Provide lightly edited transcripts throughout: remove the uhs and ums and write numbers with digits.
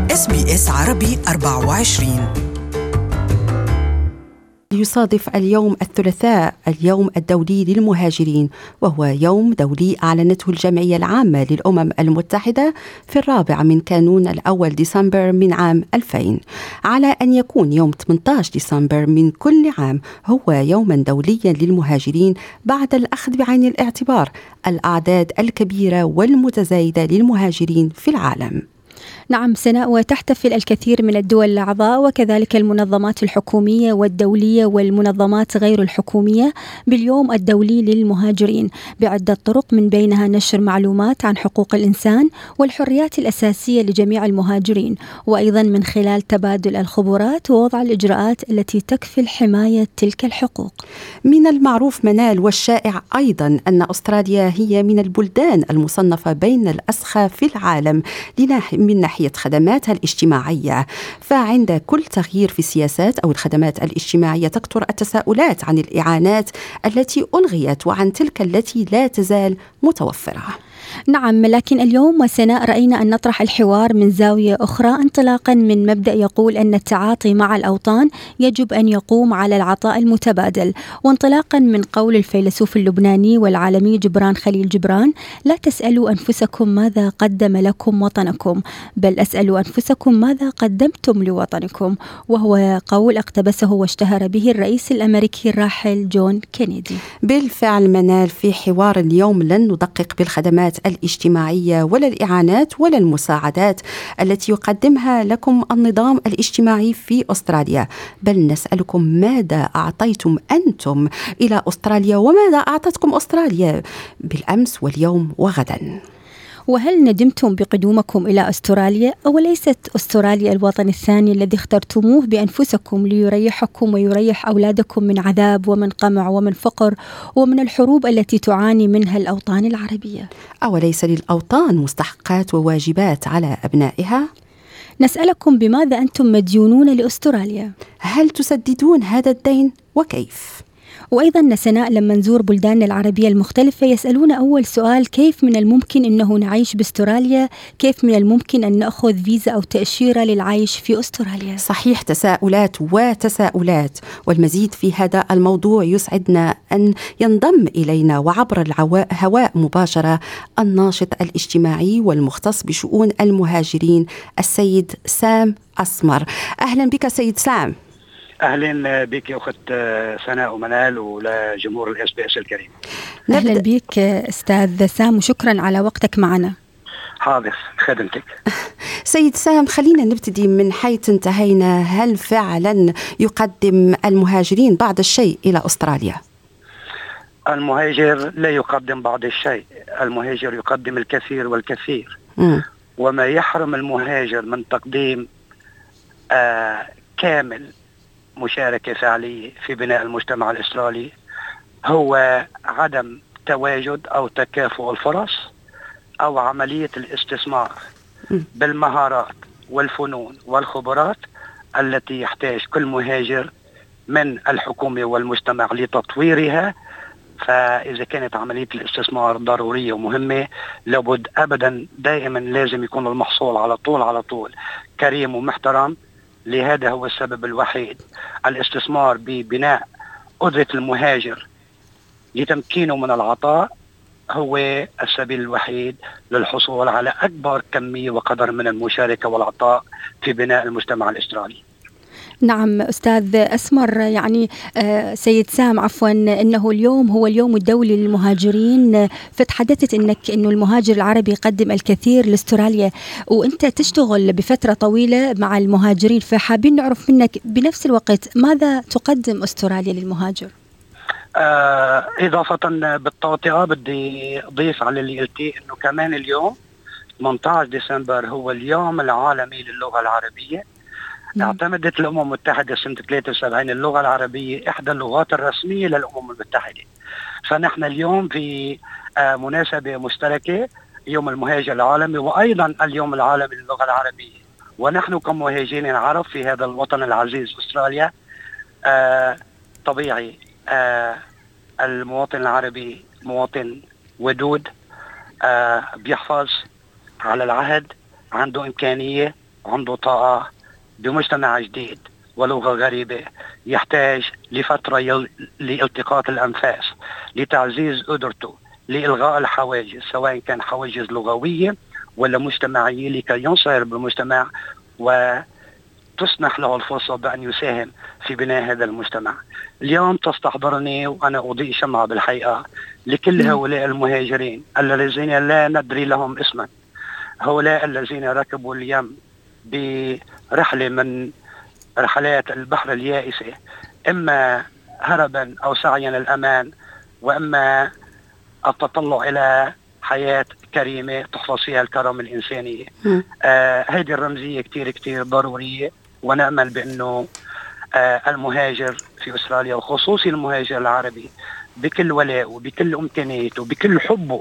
SBS عربي 24. يصادف اليوم الثلاثاء اليوم الدولي للمهاجرين، وهو يوم دولي أعلنته الجمعية العامة للأمم المتحدة في 4 من كانون الأول ديسمبر من عام 2000 على أن يكون يوم 18 ديسمبر من كل عام هو يوما دوليا للمهاجرين، بعد الأخذ بعين الاعتبار الأعداد الكبيرة والمتزايدة للمهاجرين في العالم. نعم سناء، وتحتفل الكثير من الدول الأعضاء وكذلك المنظمات الحكومية والدولية والمنظمات غير الحكومية باليوم الدولي للمهاجرين بعدة طرق، من بينها نشر معلومات عن حقوق الإنسان والحريات الأساسية لجميع المهاجرين، وأيضا من خلال تبادل الخبرات ووضع الإجراءات التي تكفل حماية تلك الحقوق. من المعروف منال والشائع أيضا أن أستراليا هي من البلدان المصنفة بين الأسخى في العالم من ناحية خدماتها الاجتماعية، فعند كل تغيير في السياسات أو الخدمات الاجتماعية تكثر التساؤلات عن الإعانات التي ألغيت وعن تلك التي لا تزال متوفرة. نعم، لكن اليوم وسناء رأينا أن نطرح الحوار من زاوية أخرى، انطلاقا من مبدأ يقول أن التعاطي مع الأوطان يجب أن يقوم على العطاء المتبادل، وانطلاقا من قول الفيلسوف اللبناني والعالمي جبران خليل جبران: لا تسألوا أنفسكم ماذا قدم لكم وطنكم، بل أسألوا أنفسكم ماذا قدمتم لوطنكم، وهو قول اقتبسه واشتهر به الرئيس الأمريكي الراحل جون كينيدي. بالفعل منال، في حوار اليوم لن ندقق بالخدمات الاجتماعية ولا الإعانات ولا المساعدات التي يقدمها لكم النظام الاجتماعي في أستراليا، بل نسألكم ماذا أعطيتم أنتم إلى أستراليا وماذا أعطتكم أستراليا بالأمس واليوم وغدا. وهل ندمتم بقدومكم إلى أستراليا؟ أو ليست أستراليا الوطن الثاني الذي اخترتموه بأنفسكم ليريحكم ويريح أولادكم من عذاب ومن قمع ومن فقر ومن الحروب التي تعاني منها الأوطان العربية؟ أوليس للأوطان مستحقات وواجبات على أبنائها؟ نسألكم بماذا أنتم مديونون لأستراليا؟ هل تسددون هذا الدين وكيف؟ وأيضا سناء، لما نزور بلداننا العربية المختلفة يسألون أول سؤال: كيف من الممكن أنه نعيش باستراليا؟ كيف من الممكن أن نأخذ فيزا أو تأشيرة للعيش في أستراليا؟ صحيح، تساؤلات وتساؤلات، والمزيد في هذا الموضوع يسعدنا أن ينضم إلينا وعبر الهواء مباشرة الناشط الاجتماعي والمختص بشؤون المهاجرين السيد سام أسمر. أهلا بك سيد سام. أهلا بك أخت سناء ومنال ولجمهور الإس بي إس الكريم. أهلا بك أستاذ سام وشكرا على وقتك معنا. حاضر، خدمتك. سيد سام، خلينا نبتدي من حيث انتهينا. هل فعلا يقدم المهاجرين بعض الشيء إلى أستراليا؟ المهاجر لا يقدم بعض الشيء، المهاجر يقدم الكثير والكثير. وما يحرم المهاجر من تقديم كامل مشاركة فعلية في بناء المجتمع الأسترالي هو عدم تواجد أو تكافؤ الفرص أو عملية الاستثمار بالمهارات والفنون والخبرات التي يحتاج كل مهاجر من الحكومة والمجتمع لتطويرها. فإذا كانت عملية الاستثمار ضرورية ومهمة، لابد أبدا دائما لازم يكون المحصول على طول كريم ومحترم. لهذا هو السبب الوحيد، الاستثمار ببناء قدرة المهاجر لتمكينه من العطاء هو السبيل الوحيد للحصول على أكبر كمية وقدر من المشاركة والعطاء في بناء المجتمع الأسترالي. نعم أستاذ أسمر، يعني سيد سام عفوا، إنه اليوم هو اليوم الدولي للمهاجرين، فتحدثت إنه المهاجر العربي يقدم الكثير لاستراليا، وأنت تشتغل بفترة طويلة مع المهاجرين، فحابين نعرف منك بنفس الوقت ماذا تقدم أستراليا للمهاجر؟ إضافة بالتوطئة بدي أضيف على اللي قلتيه إنه كمان اليوم 18 ديسمبر هو اليوم العالمي للغة العربية. اعتمدت الأمم المتحدة سنة 73 اللغة العربية إحدى اللغات الرسمية للأمم المتحدة. فنحن اليوم في مناسبة مشتركة، يوم المهاجر العالمي وأيضا اليوم العالمي للغة العربية، ونحن كمهاجرين عرب في هذا الوطن العزيز أستراليا طبيعي المواطن العربي مواطن ودود، بيحفظ على العهد، عنده إمكانية، عنده طاقة بمجتمع جديد ولغة غريبة، يحتاج لفترة لالتقاط الأنفاس، لتعزيز قدرته، لإلغاء الحواجز، سواء كان حواجز لغوية ولا مجتمعية، لكي ينصهر بالمجتمع وتسمح له الفرصة بأن يساهم في بناء هذا المجتمع. اليوم تستحضرني وأنا أضيء شمعة بالحقيقة لكل هؤلاء المهاجرين الذين لا ندري لهم اسما، هؤلاء الذين ركبوا اليم برحلة من رحلات البحر اليائسة، إما هربا أو سعيا للأمان، وإما التطلع إلى حياة كريمة تحفظ فيها الكرامة الإنسانية. هذه الرمزية كتير كتير ضرورية، ونأمل بأنه المهاجر في أستراليا وخصوصي المهاجر العربي بكل ولاء وبكل إمكانياته وبكل حبه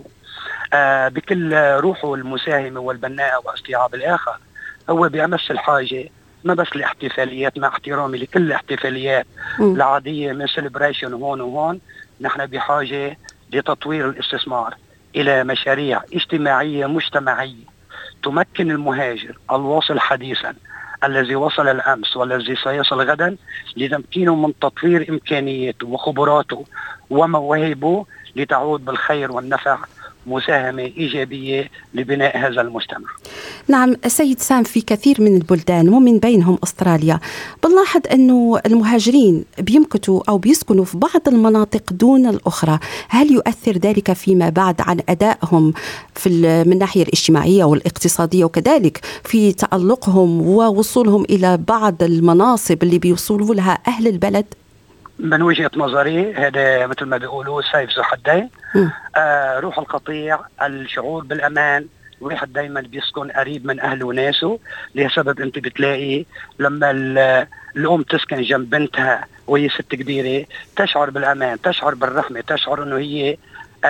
بكل روحه المساهمة والبناءة واستيعاب الآخر، هو بأمس الحاجة ما بس الاحتفاليات، مع احترامي لكل الاحتفاليات العادية من سيلبريشن هون وهون، نحن بحاجة لتطوير الاستثمار إلى مشاريع اجتماعية مجتمعية تمكن المهاجر الواصل حديثا الذي وصل الأمس والذي سيصل غدا لتمكينه من تطوير إمكانياته وخبراته ومواهبه لتعود بالخير والنفع مساهمة إيجابية لبناء هذا المجتمع. نعم سيد سام، في كثير من البلدان ومن بينهم أستراليا بنلاحظ أنه المهاجرين بيمكثوا أو بيسكنوا في بعض المناطق دون الأخرى، هل يؤثر ذلك فيما بعد عن أدائهم من الناحية الاجتماعية والاقتصادية وكذلك في تألقهم ووصولهم إلى بعض المناصب اللي بيوصلوا لها أهل البلد؟ من وجهة نظري هذا مثل ما بيقولوا سيف ذو حدين. روح القطيع، الشعور بالأمان، الواحد دايما بيسكن قريب من أهله وناسه، لسبب أنت بتلاقي لما الأم تسكن جنب بنتها وهي ست كبيرة تشعر بالأمان، تشعر بالرحمة، تشعر أنه هي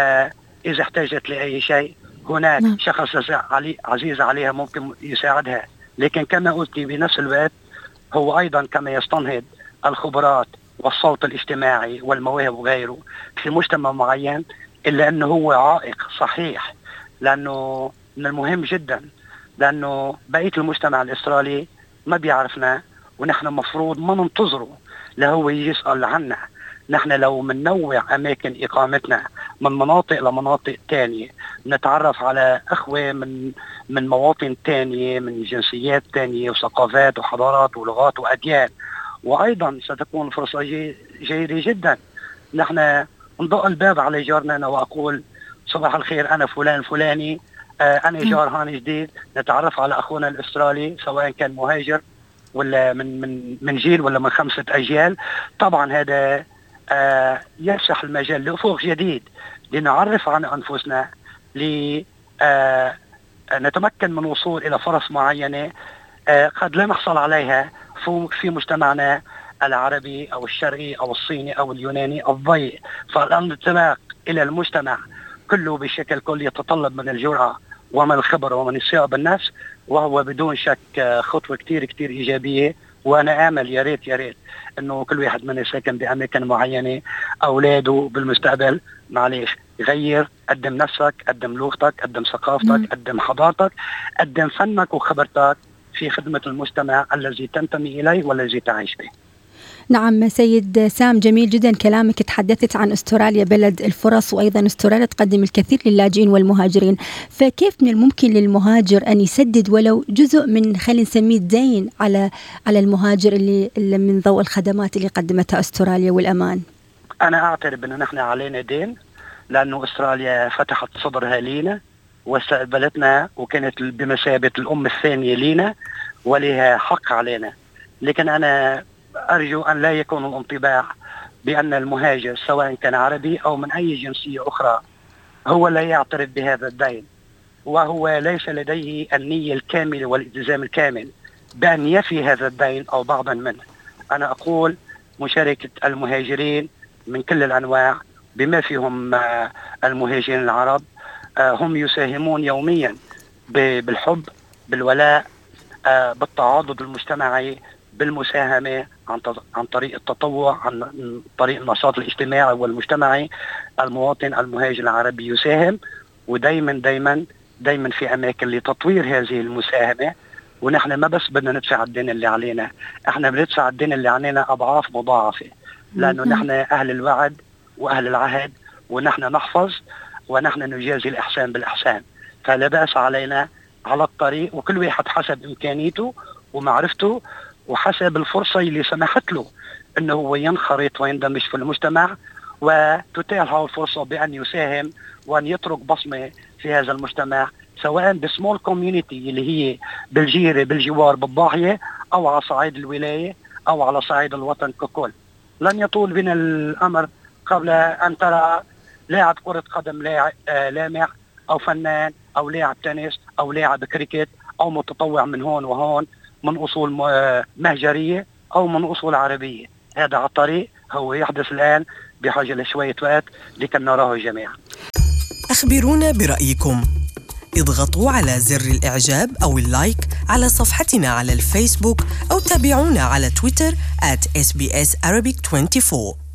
إذا احتاجت لأي شيء هناك شخص عزيز عليها ممكن يساعدها. لكن كما قلت بنفس الوقت هو أيضا كما يستنهض الخبرات والصوت الاجتماعي والمواهب وغيره في مجتمع معين، إلا أنه هو عائق صحيح، لأنه من المهم جدا لأنه بقية المجتمع الإسترالي ما بيعرفنا، ونحن مفروض ما ننتظره لهو يسأل عنا. نحن لو مننوع أماكن إقامتنا من مناطق لمناطق تانية، نتعرف على أخوة من مواطن تانية، من جنسيات تانية وثقافات وحضارات ولغات وأديان، وأيضا ستكون فرصة جيدة جدا نحن نضق الباب على جارنا وأقول صباح الخير أنا فلان فلاني، أنا جار هان جديد، نتعرف على أخونا الأسترالي سواء كان مهاجر ولا من جيل ولا من 5 أجيال. طبعا هذا يفتح المجال لأفق جديد لنعرف عن أنفسنا، لنتمكن من الوصول إلى فرص معينة قد لا نحصل عليها في مجتمعنا العربي أو الشرقي أو الصيني أو اليوناني الضيق. فالانطلاق إلى المجتمع كله بشكل كلي يتطلب من الجرأة ومن الخبرة ومن الثقة بالنفس، وهو بدون شك خطوة كتير كتير إيجابية. وأنا آمل يا ريت إنه كل واحد منا ساكن بأماكن معينة أولاده بالمستقبل معليش غير، قدم نفسك، قدم لغتك، قدم ثقافتك، قدم حضارتك، قدم فنك وخبرتك في خدمة المجتمع الذي تنتمي إليه والذي تعيش به. نعم سيد سام، جميل جدا كلامك. تحدثت عن أستراليا بلد الفرص، وأيضا أستراليا تقدم الكثير للاجئين والمهاجرين، فكيف من الممكن للمهاجر أن يسدد ولو جزء من خلينا نسميه دين على المهاجر اللي من ضوء الخدمات اللي قدمتها أستراليا والأمان؟ أنا أعترف أن نحن علينا دين، لأنه أستراليا فتحت صدرها لينا واستقبلتنا وكانت بمثابة الأم الثانية لينا ولها حق علينا. لكن أنا أرجو أن لا يكون الانطباع بأن المهاجر سواء كان عربي أو من أي جنسية أخرى هو لا يعترف بهذا الدين، وهو ليس لديه النية الكاملة والالتزام الكامل بأن يفي هذا الدين أو بعضا منه. أنا أقول مشاركة المهاجرين من كل الأنواع بما فيهم المهاجرين العرب هم يساهمون يوميا بالحب، بالولاء، بالتعاضد المجتمعي، بالمساهمة عن طريق التطوع، عن طريق النشاط الاجتماعي والمجتمعي. المواطن المهاجر العربي يساهم، ودايما دايما دايما في أماكن لتطوير هذه المساهمة ونحن ما بس بدنا ندفع الدين اللي علينا، احنا بندفع الدين اللي علينا أضعاف مضاعفة، لأنه نحن أهل الوعد وأهل العهد، ونحن نحفظ ونحن نجازي الإحسان بالإحسان. فلا بأس علينا على الطريق، وكل واحد حسب إمكانيته ومعرفته وحسب الفرصة اللي سمحت له أنه هو ينخرط ويندمج في المجتمع، وتتاح له الفرصة بأن يساهم وأن يترك بصمة في هذا المجتمع، سواء بسمول كوميونيتي اللي هي بالجيرة بالجوار بالضاحية، أو على صعيد الولاية، أو على صعيد الوطن ككل. لن يطول بنا الأمر قبل أن ترى لاعب كرة قدم لامع، أو فنان، أو لاعب تنس، أو لاعب كريكت، أو متطوع من هون وهون من أصول مهجرية أو من أصول عربية. هذا على الطريق هو يحدث الآن، بحاجة لشوية وقت لكي نراه جميعا. أخبرونا برأيكم، اضغطوا على زر الإعجاب أو اللايك على صفحتنا على الفيسبوك، أو تابعونا على تويتر @SBS Arabic 24.